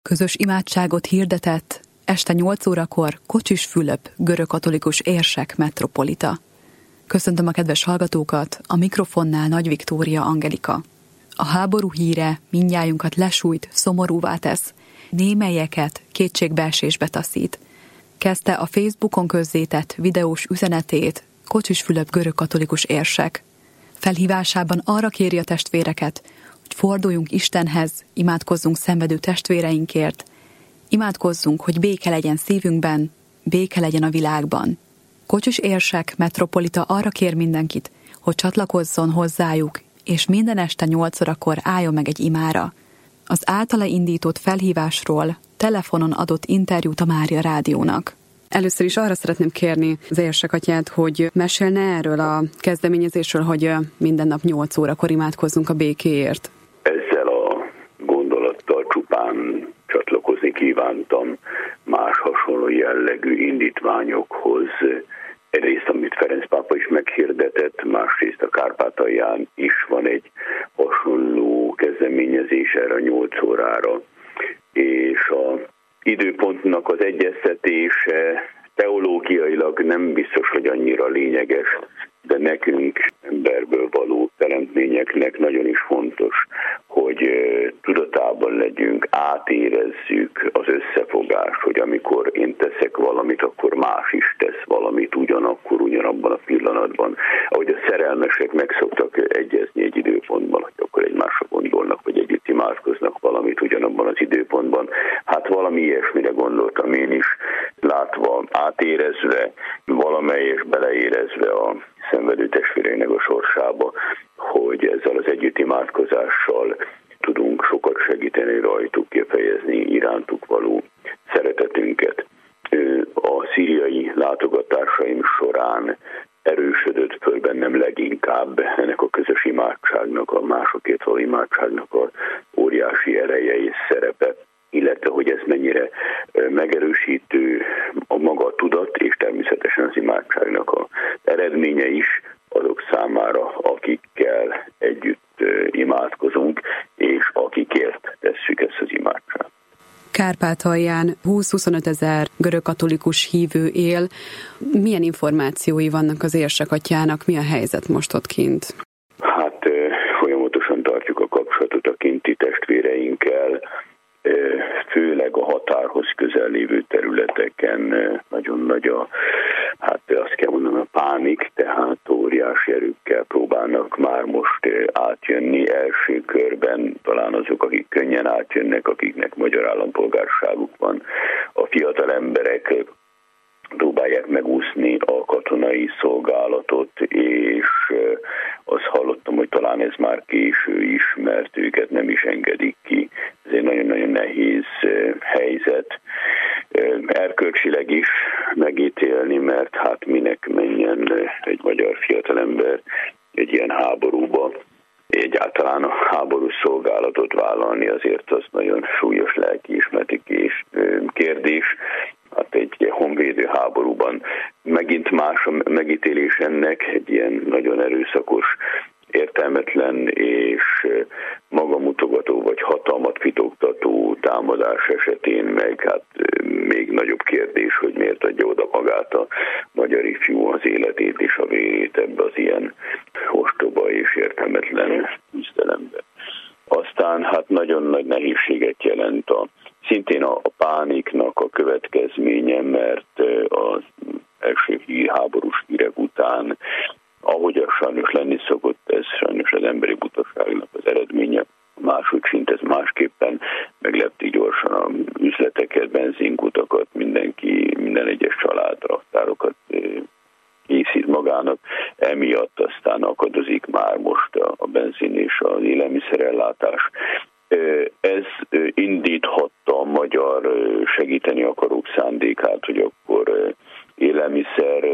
Közös imádságot hirdetett este 8 órakor Kocsis Fülöp görögkatolikus érsek metropolita. Köszöntöm a kedves hallgatókat, a mikrofonnál Nagy Viktória Angelika. A háború híre mindnyájunkat lesújt, szomorúvá tesz, némelyeket kétségbeesésbe taszít. Kezdte a Facebookon közzétett videós üzenetét Kocsis Fülöp görögkatolikus érsek. Felhívásában arra kéri a testvéreket, hogy forduljunk Istenhez, imádkozzunk szenvedő testvéreinkért, imádkozzunk, hogy béke legyen szívünkben, béke legyen a világban. Kocsis érsek metropolita arra kér mindenkit, hogy csatlakozzon hozzájuk, és minden este 8 órakor álljon meg egy imára. Az általa indított felhívásról telefonon adott interjút a Mária Rádiónak. Először is arra szeretném kérni az érsek atyát, hogy mesélne erről a kezdeményezésről, hogy minden nap 8 órakor imádkozzunk a békéért. Ezzel a gondolattal csupán csatlakozni kívántam más hasonló jellegű indítványokhoz. Egyrészt, amit Ferenc pápa is meghirdetett, másrészt a Kárpátalján is van egy hasonló kezdeményezés erre a 8 órára, és a időpontnak az egyeztetése teológiailag nem biztos, hogy annyira lényeges, de nekünk, emberből való teremtményeknek nagyon is fontos, hogy tudatában legyünk, átérezzük az összefogást, hogy amikor én teszek valamit, akkor más is tesz valamit ugyanabban a pillanatban. Ahogy a szerelmesek meg szoktak egyezni egy időpontban, hogy akkor egymásra gondolnak, vagy együtt imádkoznak valamit ugyanabban az időpontban. Hát valami ilyesmire gondoltam én is, látva, átérezve, valamelyes beleérezve a szenvedő testvéreinek a sorsába, hogy ezzel az együtt imádkozással tudunk sokat segíteni rajtuk, kifejezni irántuk való szeretetünket. A szíriai látogatásaim során erősödött föl bennem leginkább ennek a közös imádságnak, a másokért való imádságnak a óriási ereje és szerepe, illetve hogy ez mennyire megerősítő a maga tudat, és természetesen az imádságnak az eredménye is azok számára, akikkel együtt imádkozunk, és akikért tesszük ezt az imádságot. Kárpátalján 20-25 ezer görögkatolikus hívő él. Milyen információi vannak az érsek atyának? Mi a helyzet most ott kint? Hát folyamatosan tartjuk a kapcsolatot a kinti testvéreinkkel, főleg a határhoz közel lévő területeken nagyon nagy azt kell mondanom, a pánik, tehát óriási erőkkel próbálnak már most átjönni első körben, talán azok, akik könnyen átjönnek, akiknek magyar állampolgárságuk van. A fiatal emberek próbálják megúszni a katonai szolgálatot, és azt hallottam, hogy talán ez már késő is, mert őket nem is engedik ki. Ez egy nagyon-nagyon nehéz helyzet. Erkölcsileg is megítélni, mert hát minek menjen egy magyar fiatalember egy ilyen háborúba, egyáltalán a háborús szolgálatot vállalni, azért az nagyon súlyos lelkiismereti kérdés. Hát egy honvédő háborúban megint más a megítélés ennek, egy ilyen nagyon erőszakos, értelmetlen és magamutogató vagy hatalmat fitoktató támadás esetén meg hát még nagyobb kérdés, hogy miért adja oda magát a magyar ifjú, az életét és a vérét ebbe az ilyen ostoba és értelmetlen küzdelembe. Aztán hát nagyon nagy nehézséget jelent szintén a pániknak a következménye, mert az első háborús hírek után, ahogy az sajnos lenni szokott, ez sajnos az emberi butaságnak az eredménye. Máshogy szint ez másképpen meglepti gyorsan a üzleteket, benzinkutakat, minden egyes család raktárokat készít magának. Emiatt aztán akadozik már most a benzin és az élelmiszerellátás. Ez indíthatta a magyar segíteni akarók szándékát, hogy akkor élelmiszer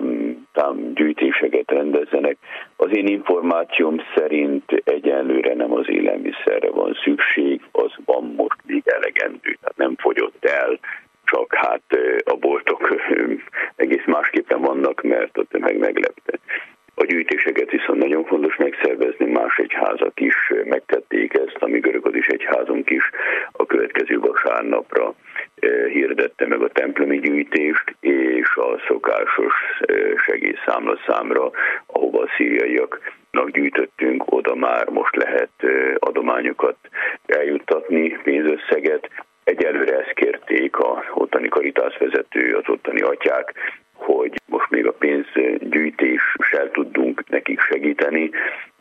gyűjtéseket rendezzenek. Az én információm szerint egyenlőre nem az élelmiszerre van szükség, az van most még elegendő, tehát nem fogyott el, csak hát a boltok egész másképpen vannak, mert a tömeg meglepte. A gyűjtéseket viszont nagyon fontos megszervezni, más egyházak is megtették ezt, a mi görögkatolikus egyházunk is a következő vasárnap vasárnapra hirdette meg a templomi gyűjtést, és a szokásos segélyszámlaszámra, ahova a szíriaiaknak gyűjtöttünk, oda már most lehet adományokat eljuttatni, pénzösszeget. Egyelőre ezt kérték az ottani Caritas vezető, az ottani atyák, hogy most még a pénzgyűjtéssel tudunk nekik segíteni,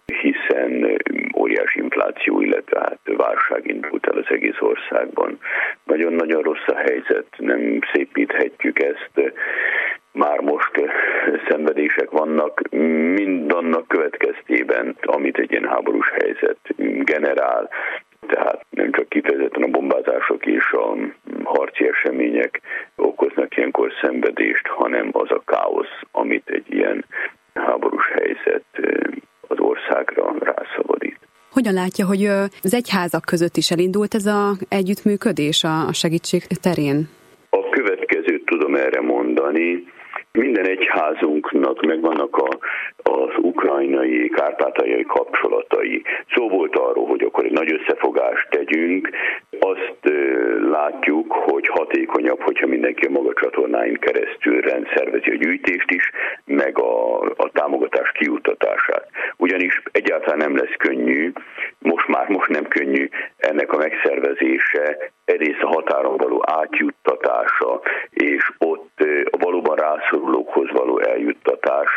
hiszen óriási infláció, illetve válság indult el az egész országban. Nagyon-nagyon rossz a helyzet, nem szépíthetjük ezt. Már most szenvedések vannak, mindannak következtében, amit egy ilyen háborús helyzet generál. Tehát nem csak kifejezetten a bombázások és a harci események okoznak ilyenkor szenvedést, hanem az a káosz, amit egy ilyen háborús helyzet az országra rászabadít. Hogyan látja, hogy az egyházak között is elindult ez az együttműködés a segítség terén? A következőt tudom erre mondani. Minden egyházunknak megvannak az ukrajnai, kárpátaljai kapcsolatai. Szó volt arról, hogy akkor egy nagy összefogást tegyünk. Azt látjuk, hogy hatékonyabb, hogyha mindenki a maga csatornáin keresztül rendszervezi a gyűjtést is, meg a támogatás kijuttatását. Ugyanis egyáltalán nem lesz könnyű, most nem könnyű ennek a megszervezése, egyrészt a határon való átjuttatása, és ott valóban rászorulókhoz való eljuttatás.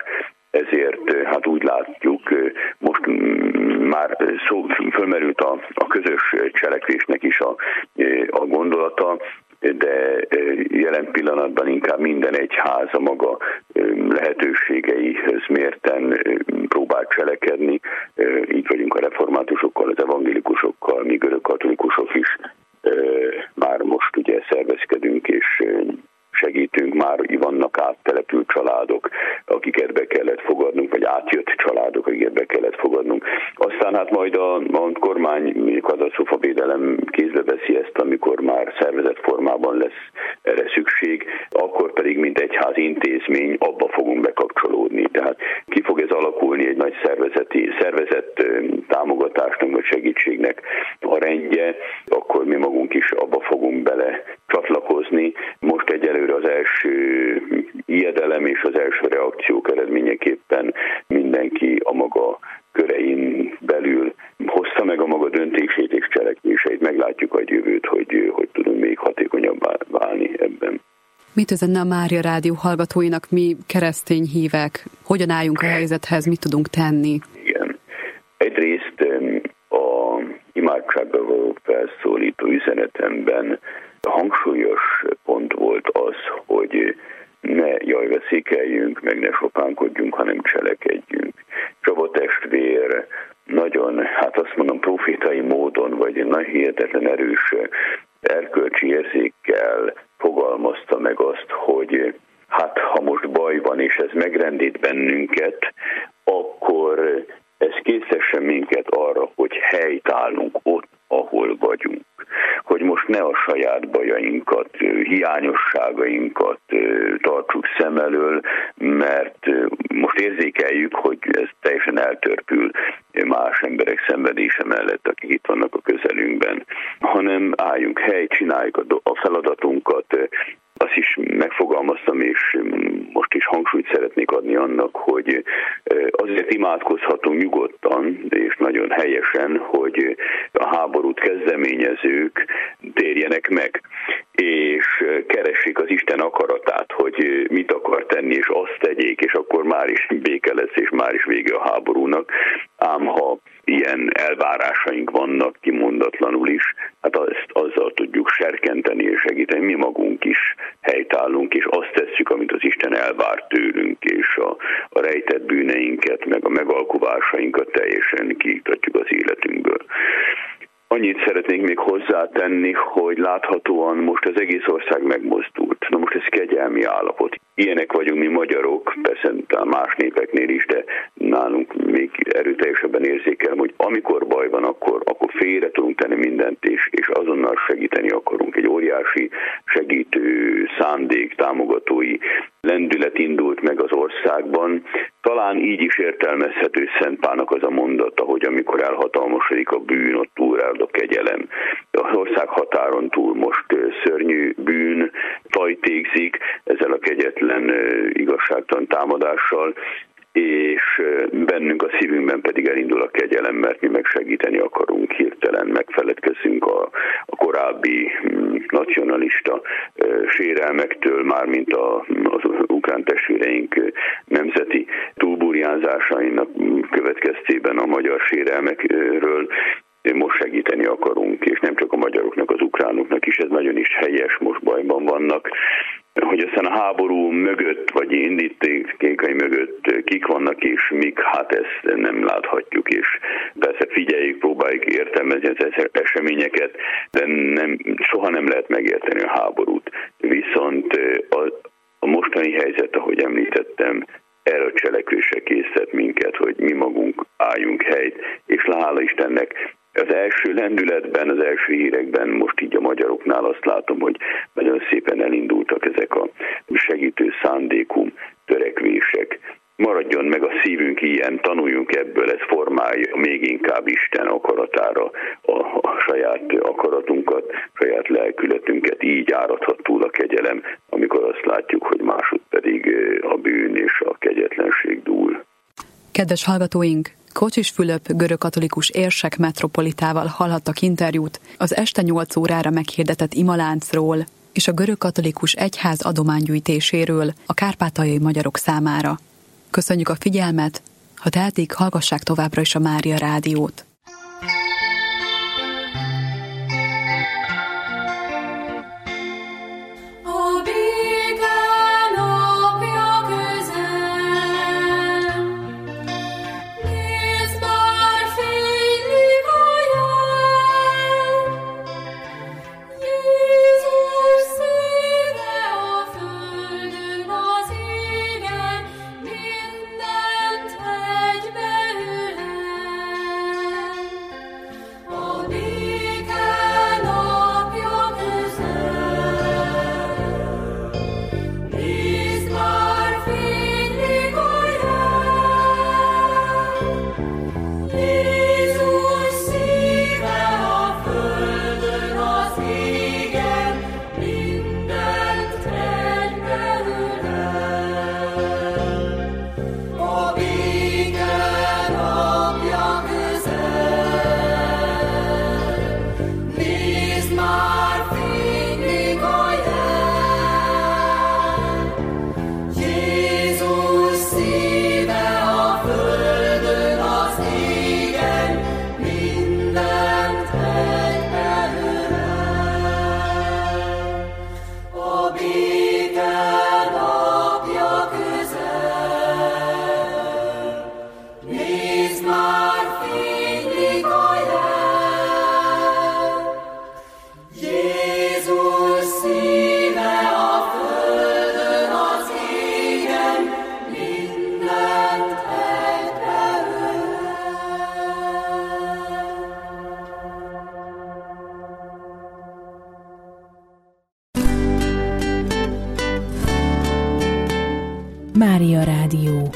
Ezért úgy látjuk, most már fölmerült a közös cselekvésnek is a gondolata, de jelen pillanatban inkább minden egyház a maga lehetőségeihez mérten próbál cselekedni. Így vagyunk a reformátusokkal, az evangélikusokkal, mi görögkatolikusok is már most ugye szervezkedünk és segítünk, már vannak áttelepült családok, akiket be kellett fogadnunk, vagy átjött családok, akiket be kellett fogadnunk. Aztán majd a kormány katasztrófavédelem kézbe veszi ezt, amikor már szervezett formában lesz erre szükség, akkor pedig mint egyház intézmény abba fogunk bekapcsolódni. Tehát ki fog ez alakulni egy nagy szervezett támogatásnak, vagy segítségnek a rendje, akkor mi magunk is abba fogunk bele csatlakozni. Most egyelőre az első ijedelem és az első reakciók eredményeképpen mindenki a maga körein belül hozta meg a maga döntését és cselekvéseit. Meglátjuk a jövőt, hogy tudunk még hatékonyabbá válni ebben. Mit üzenne a Mária Rádió hallgatóinak, mi keresztény hívek? Hogyan álljunk a helyzethez, mit tudunk tenni? Igen. Egyrészt a imádságba való felszólító üzenetemben hangsúlyos pont volt az, hogy ne jajveszékeljünk, meg ne sopánkodjunk, hanem cselekedjünk. Csaba testvér nagyon, azt mondom, profétai módon, vagy nagy hihetetlen erős erkölcsi érzékkel fogalmazta meg azt, hogy ha most baj van, és ez megrendít bennünket, akkor ez késztessen minket arra, hogy helytállunk ott, ahol vagyunk. Hogy most ne a saját bajainkat, hiányosságainkat tartsuk szem elől, mert most érzékeljük, hogy ez teljesen eltörpül más emberek szenvedése mellett, akik itt vannak a közelünkben, hanem álljunk helyt, csináljuk a feladatunkat. Azt is megfogalmaztam, és most is hangsúlyt szeretnék adni annak, hogy azért imádkozhatunk nyugodtan, és nagyon helyesen, hogy a háborút kezdeményezők térjenek meg, és keressék az Isten akaratát, hogy mit akar tenni, és azt tegyék, és akkor már is béke lesz, és már is vége a háborúnak. Ám ha ilyen elvárásaink vannak kimondatlanul is, azzal tudjuk serkenteni és segíteni. Mi magunk is helytállunk, és azt tesszük, amit az Isten elvár tőlünk, és a rejtett bűneinket, meg a megalkuvásainkat teljesen kiiktatjuk az életünkből. Annyit szeretnénk még hozzátenni, hogy láthatóan most az egész ország megmozdult. Na most ez kegyelmi állapot. Ilyenek vagyunk mi magyarok, persze más népeknél is, de nálunk még erőteljesebben érzékelem, hogy amikor baj van, akkor félre tudunk tenni mindent, és azonnal segíteni akarunk. Egy óriási segítő szándék, támogatói lendület indult meg az országban. Talán így is értelmezhető Szent Pálnak az a mondata, hogy amikor elhatalmasodik a bűn, ott túlrád a kegyelem. A az ország határon túl most szörnyű bűn tajtékzik ezzel a kegyetlen, igazságtalan támadással, és bennünk a szívünkben pedig elindul a kegyelem, mert mi meg segíteni akarunk, hirtelen megfeledkezünk a korábbi nacionalista sérelmektől, mármint az ukrán testvéreink nemzeti túlburjánzásainak következtében a magyar sérelmekről. Most segíteni akarunk, és nem csak a magyaroknak, az ukránoknak is, ez nagyon is helyes, most bajban vannak, hogy aztán a háború mögött, vagy indítékai mögött kik vannak, és mik, hát ezt nem láthatjuk, és persze figyeljük, próbáljuk értelmezni az eseményeket, de soha nem lehet megérteni a háborút. Viszont a mostani helyzet, ahogy említettem, erre a cselekvésre készített minket, hogy mi magunk álljunk helyt, és hála Istennek az első lendületben, az első hírekben, most így a magyaroknál azt látom, hogy nagyon szépen elindultak ezek a segítő szándékú törekvések. Maradjon meg a szívünk ilyen, tanuljunk ebből, ez formálja még inkább Isten akaratára a saját akaratunkat, saját lelkületünket, így áradhat túl a kegyelem, amikor azt látjuk, hogy másod pedig a bűn és a kegyetlenség dúl. Kedves hallgatóink, Kocsis Fülöp görögkatolikus érsek metropolitával hallhattak interjút az este 8 órára meghirdetett imaláncról és a görögkatolikus egyház adománygyűjtéséről a kárpátaljai magyarok számára. Köszönjük a figyelmet, ha tehetik, hallgassák továbbra is a Mária Rádiót. Mária Rádió.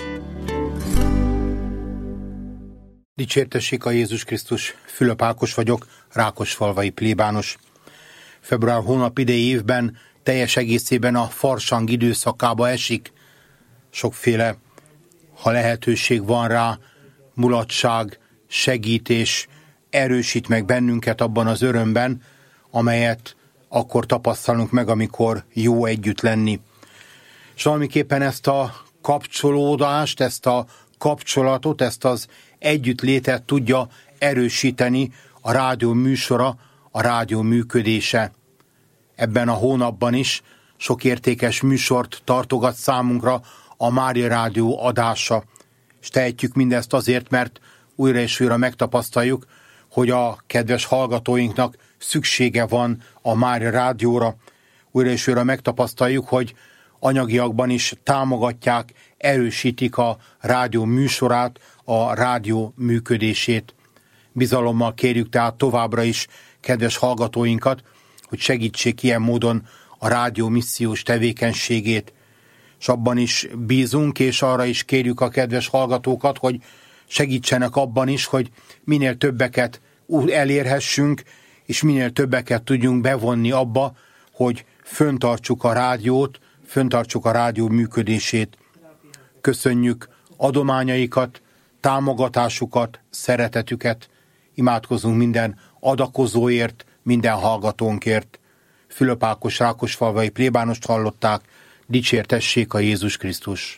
Dicsértessék a Jézus Krisztus, Fülöp Ákos vagyok, rákosfalvai plébános. Február hónap idei évben teljes egészében a farsang időszakába esik. Sokféle, ha lehetőség van rá, mulatság, segítés erősít meg bennünket abban az örömben, amelyet akkor tapasztalunk meg, amikor jó együtt lenni. És valamiképpen ezt a kapcsolódást, ezt a kapcsolatot, ezt az együttlétet tudja erősíteni a rádió műsora, a rádió működése. Ebben a hónapban is sok értékes műsort tartogat számunkra a Mária Rádió adása. És tehetjük mindezt azért, mert újra és újra megtapasztaljuk, hogy a kedves hallgatóinknak szüksége van a Mária Rádióra. Újra és újra megtapasztaljuk, hogy anyagiakban is támogatják, erősítik a rádió műsorát, a rádió működését. Bizalommal kérjük tehát továbbra is kedves hallgatóinkat, hogy segítsék ilyen módon a rádió missziós tevékenységét. És abban is bízunk, és arra is kérjük a kedves hallgatókat, hogy segítsenek abban is, hogy minél többeket elérhessünk, és minél többeket tudjunk bevonni abba, hogy föntartsuk a rádiót, föntartsuk a rádió működését. Köszönjük adományaikat, támogatásukat, szeretetüket, imádkozunk minden adakozóért, minden hallgatónkért. Fülöp Ákos rákosfalvai plébánost hallották, dicsértessék a Jézus Krisztus!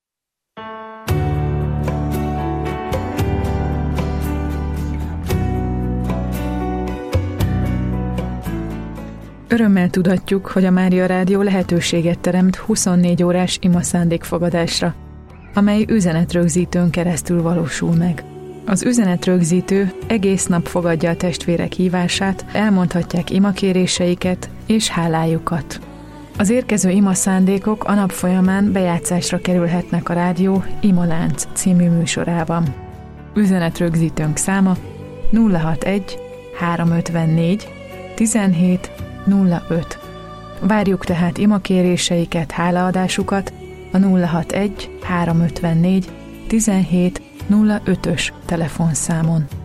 Örömmel tudatjuk, hogy a Mária Rádió lehetőséget teremt 24 órás ima szándékfogadásra, amely üzenetrögzítőn keresztül valósul meg. Az üzenetrögzítő egész nap fogadja a testvérek hívását, elmondhatják imakéréseiket és hálájukat. Az érkező ima szándékok a nap folyamán bejátszásra kerülhetnek a rádió Imalánc című műsorában. Üzenetrögzítőnk száma 061 354 17 05. Várjuk tehát imakéréseiket, hálaadásukat a 061 354 17 05-ös telefonszámon.